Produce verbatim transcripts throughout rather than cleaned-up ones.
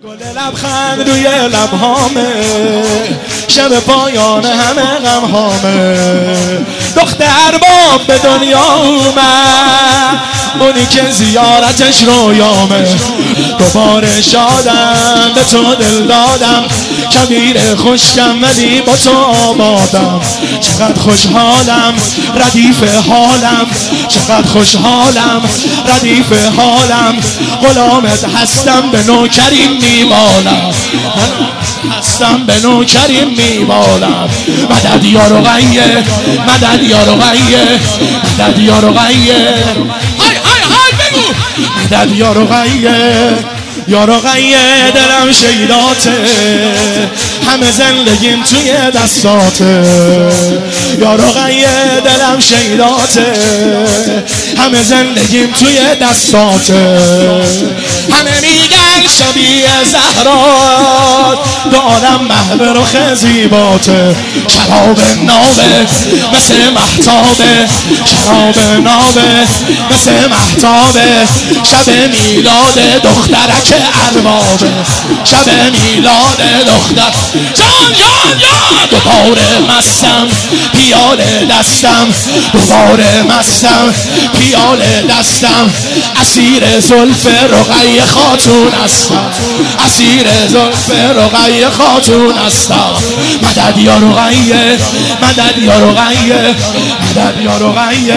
گل لبخند روی لبهامه، شب پایان همه غمهامه. دختر باب به دنیا اومد، اونی که زیارتش رویامه. دوباره شادم به تو دل دادم، کبیر خشکم ولی با تو آبادم. چقدر خوشحالم ردیف حالم، چقدر خوشحالم ردیف حالم. غلامت هستم به نوکریم میمالم، هستم به نوکریم میمالم. مدد یا رقیه، مدد یا رقیه، مدد یا رقیه. های های های بگو مدد یا رقیه، یا رقیه. دلم شیداته، همه زندگیم توی دستاته. یا رقیه دلم شیداته، همه زندگیم توی دستاته. همه میگن شبیه زهرات، دارم محو رخ زیباته. شراب نابه مثل محتابه، شراب نابه مثل محتابه. شب میلاد دخترک اربابه، شب میلاد دختر. جان جان جان دوباره مستم پیاله دستم، دوباره مستم پیاله دستم. اسیر زلف رقیه خاتون هستم، اسیر زلف رقیه خاتون هستم. مدد یا رقیه، مدد یا رقیه، مدد یا رقیه.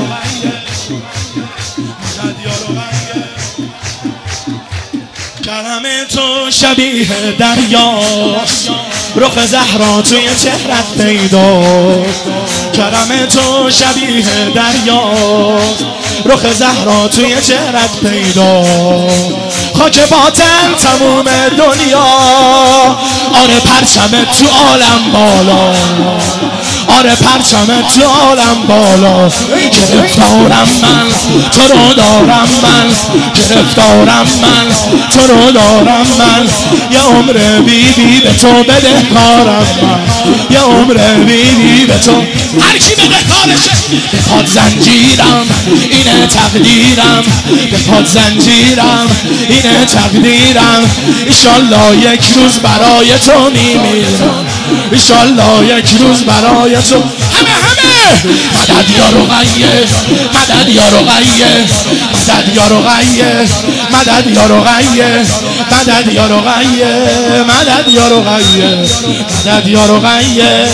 کرم تو شبیه دریاست، رخ زهرا توی چهرت پیداست. کرم تو شبیه دریاست، رخ زهرا توی چهرت پیداست. خاک باطن تموم دنیا، آره پرچمت تو عالم بالا، آره پرچمت تو عالم بالا. گرفتارم من تو رو دارم من، گرفتارم من تو رو دارم من. یه عمر بی بی به تو بده کارم من، یه عمر بی بی به تو. هر کی بده کارشه به پاد زنجیرم، اینه تقدیرم. به پاد زنجیرم اینه تقدیرم. ایشالله یک روز برای تو میمیرم، ایشالله یک روز برای تو. همه همه مدد یا رقیه، مدد یا رقیه، مدد یا رقیه، مدد یا رقیه، مدد یا رقیه، مدد یا رقیه، مدد یا رقیه.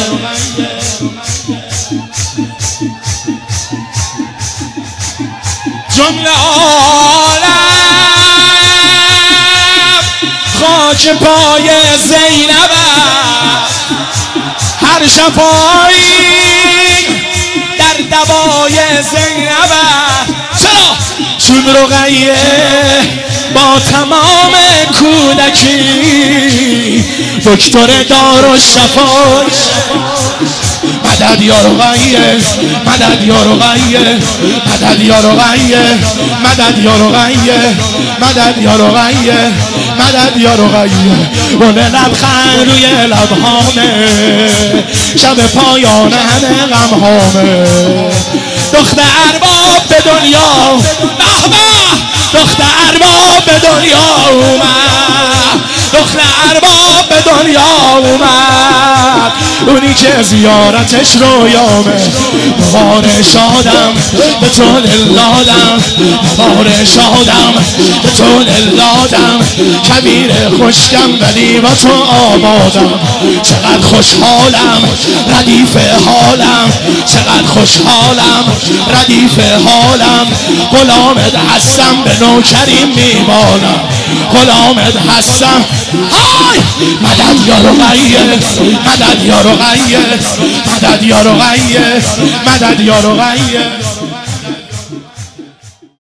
جمله عالم خاک پای زینب، هر شفایی در دوای زینب. چرا؟ چون رقیه با تمام کودکی دکتر دارالشفا. مدد یا رقیه، مدد یا رقیه، مدد یا رقیه، مدد یا رقیه، مدد یا رقیه، مدد یا رقیه. گل لبخند روی لبهامه، شب پایان همه غمهامه. دختر ارباب به دنیا، به به دختر ارباب به دنیا اومد، دختر ارباب به دنیا اومد. اونی که زیارتش رویامه. دوباره شادم به تو دل دادم، دوباره شادم به تو دل دادم. کبیر خشکم ولی با تو آبادم. چقدر خوشحالم ردیف حالم، چقدر خوشحالم ردیف حالم. غلامت هستم به نوکریم میمالم، غلامت هستم. های مدد یا رقیه، مدد یا رقیه، مدد یا رقیه، مدد یا رقیه.